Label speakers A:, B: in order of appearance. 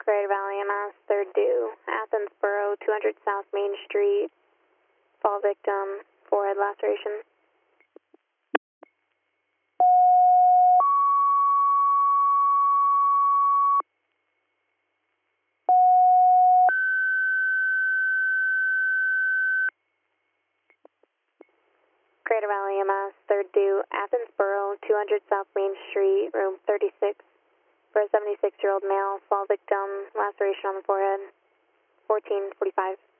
A: Greater Valley EMS, third due, Athens Borough, 200 South Main Street, fall victim, forehead laceration. Greater Valley EMS, third due, Athens Borough, 200 South Main Street, room 36, for a 76-year-old male, fall victim, laceration on the forehead, 1445.